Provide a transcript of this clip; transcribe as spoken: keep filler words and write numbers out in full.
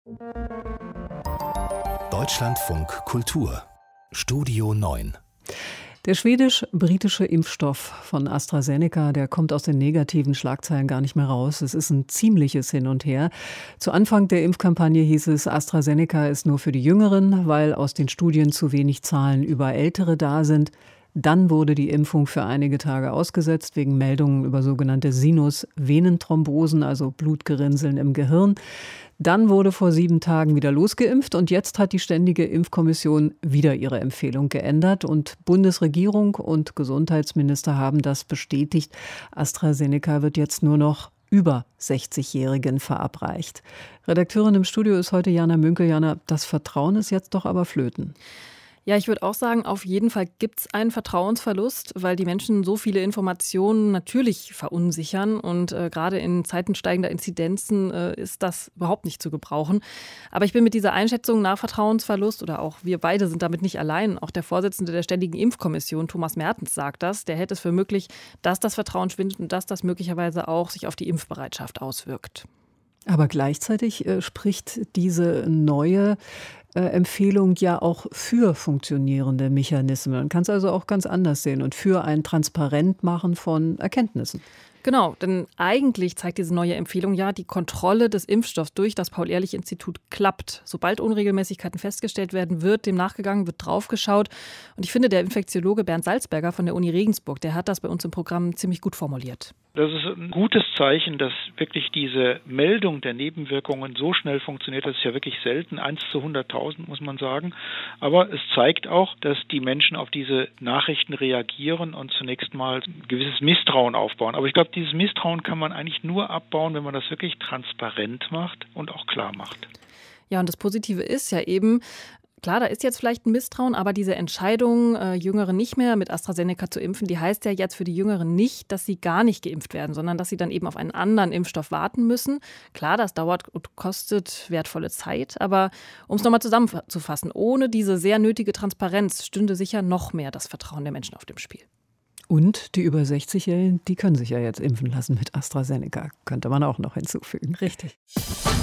Deutschlandfunk Kultur Studio neun. Der schwedisch-britische Impfstoff von AstraZeneca, der kommt aus den negativen Schlagzeilen gar nicht mehr raus. Es ist ein ziemliches Hin und Her. Zu Anfang der Impfkampagne hieß es, AstraZeneca ist nur für die Jüngeren, weil aus den Studien zu wenig Zahlen über Ältere da sind. Dann wurde die Impfung für einige Tage ausgesetzt, wegen Meldungen über sogenannte Sinus-Venenthrombosen, also Blutgerinnseln im Gehirn. Dann wurde vor sieben Tagen wieder losgeimpft und jetzt hat die Ständige Impfkommission wieder ihre Empfehlung geändert und Bundesregierung und Gesundheitsminister haben das bestätigt. AstraZeneca wird jetzt nur noch über sechzigjährigen verabreicht. Redakteurin im Studio ist heute Jana Münkel. Jana, das Vertrauen ist jetzt doch aber flöten. Ja, ich würde auch sagen, auf jeden Fall gibt es einen Vertrauensverlust, weil die Menschen so viele Informationen natürlich verunsichern. Und äh, gerade in Zeiten steigender Inzidenzen äh, ist das überhaupt nicht zu gebrauchen. Aber ich bin mit dieser Einschätzung nach Vertrauensverlust, oder auch wir beide sind damit nicht allein, auch der Vorsitzende der Ständigen Impfkommission, Thomas Mertens, sagt das. Der hält es für möglich, dass das Vertrauen schwindet und dass das möglicherweise auch sich auf die Impfbereitschaft auswirkt. Aber gleichzeitig äh, spricht diese neue äh, Empfehlung ja auch für funktionierende Mechanismen. Man kann es also auch ganz anders sehen und für ein Transparentmachen von Erkenntnissen. Genau, denn eigentlich zeigt diese neue Empfehlung ja, die Kontrolle des Impfstoffs durch das Paul-Ehrlich-Institut klappt. Sobald Unregelmäßigkeiten festgestellt werden, wird dem nachgegangen, wird draufgeschaut. Und ich finde, der Infektiologe Bernd Salzberger von der Uni Regensburg, der hat das bei uns im Programm ziemlich gut formuliert. Das ist ein gutes Zeichen, dass wirklich diese Meldung der Nebenwirkungen so schnell funktioniert. Das ist ja wirklich selten, eins zu hunderttausend muss man sagen. Aber es zeigt auch, dass die Menschen auf diese Nachrichten reagieren und zunächst mal ein gewisses Misstrauen aufbauen. Aber ich glaube, dieses Misstrauen kann man eigentlich nur abbauen, wenn man das wirklich transparent macht und auch klar macht. Ja, und das Positive ist ja eben, klar, da ist jetzt vielleicht ein Misstrauen, aber diese Entscheidung, äh, Jüngere nicht mehr mit AstraZeneca zu impfen, die heißt ja jetzt für die Jüngeren nicht, dass sie gar nicht geimpft werden, sondern dass sie dann eben auf einen anderen Impfstoff warten müssen. Klar, das dauert und kostet wertvolle Zeit, aber um es nochmal zusammenzufassen, ohne diese sehr nötige Transparenz stünde sicher noch mehr das Vertrauen der Menschen auf dem Spiel. Und die über sechzigjährigen, die können sich ja jetzt impfen lassen mit AstraZeneca. Könnte man auch noch hinzufügen. Richtig.